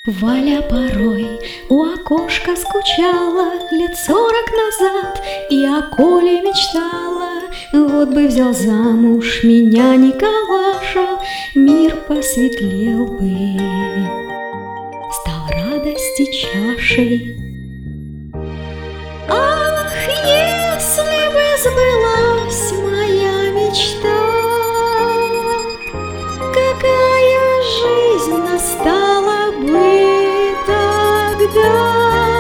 Валя порой у окошка скучала 40 лет назад, и о Коле мечтала. Вот бы взял замуж меня Николаша, мир посветлел бы, стал радости чашей. Ах, если бы сбылась моя мечта, какая жизнь настала бы тогда.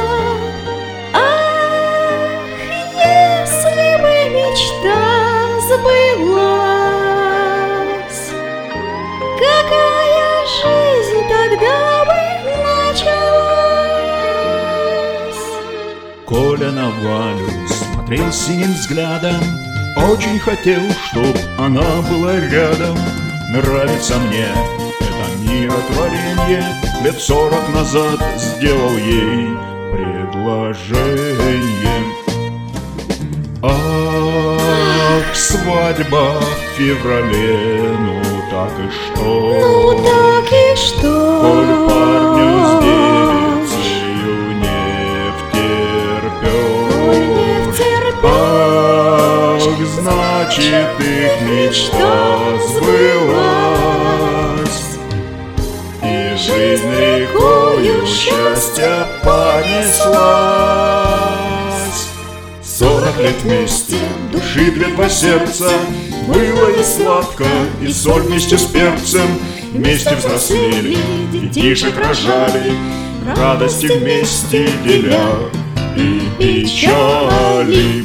Ах, если бы мечта сбылась, какая жизнь тогда бы началась. Коля на Валю смотрел синим взглядом, очень хотел, чтоб она была рядом. Нравится мне это миротворенье, лет 40 назад сделал ей предложение. Ах, свадьба в феврале, ну так и что? Ну так и что? Коль парню с девицею не втерпешь. Ах, значит их мечта сбылась, и жизнь рекою счастья понеслась. 40 лет вместе, души два сердца, было и сладко, и соль вместе с перцем. Вместе взрослели, детишек рожали, радости вместе деля и печали.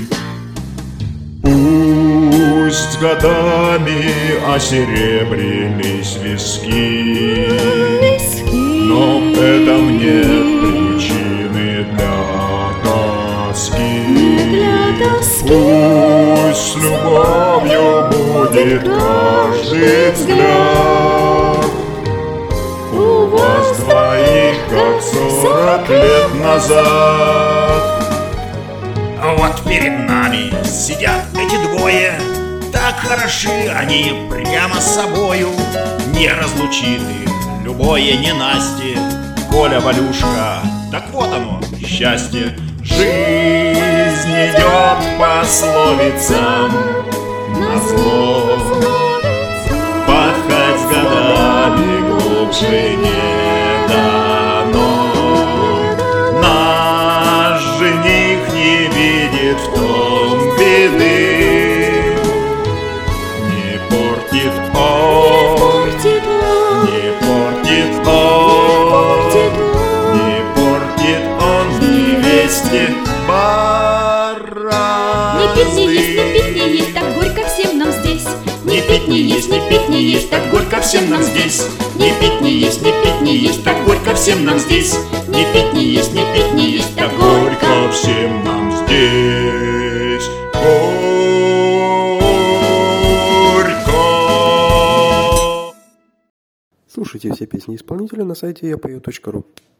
Пусть годами осеребрились виски, но в этом нет причины для тоски. Пусть с любовью будет каждый взгляд, у вас двоих, как 40 лет назад. Вот перед нами сидят эти двое, так хороши они прямо с собою. Не разлучит их любое ненастье. Коля, Валюшка, так вот оно, счастье. Жизнь идет пословицам назло, пахать с годами глубже не дано. Наш жених не видит в том беды, не портит он, не портит он, не портит он невесте бараны. Не пить, не есть, не пить, не есть, так горько всем нам здесь. Не пить, не есть, не пить, не есть, так горько всем нам здесь. Не пить, не есть, не пить, не есть, так горько всем нам здесь. Не пить, не есть, не пить, не есть, так горько всем нам здесь. Горько. Слушайте все песни исполнителя на сайте yapою.ru.